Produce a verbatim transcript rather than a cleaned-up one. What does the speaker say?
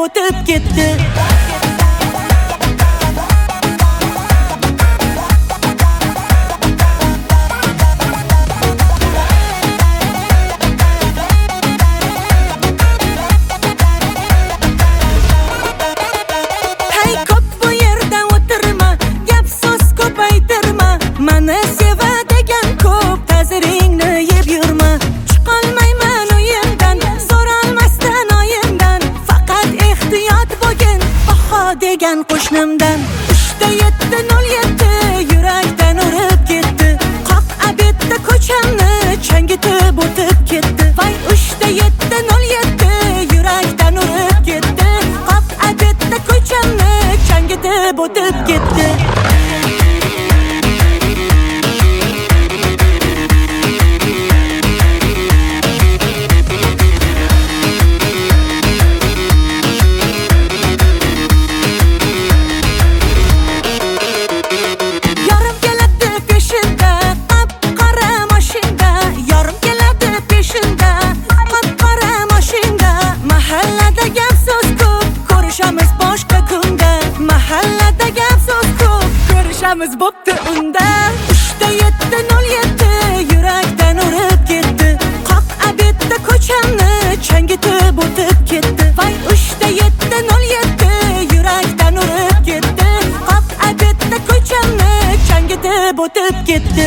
o'tib ketdi. Degan qo'shnimdan uchta yetti nol yetti yurakdan urib ketdi. Qoq abetda ko'chamni changitib o'tib ketdi. Voy uchta yetti nol yetti yurakdan urib ketdi. Qoq abetda ko'chamni changitib o'tib ketdi. Biz bo'pti unda uchta yetti nol yetti yurakdan urib ketdi. Qoq abetda ko'chamni changitib o'tib ketdi. Voy uchta yetti nol yetti yurakdan urib ketdi. Qoq abetda ko'chamni changitib o'tib ketdi.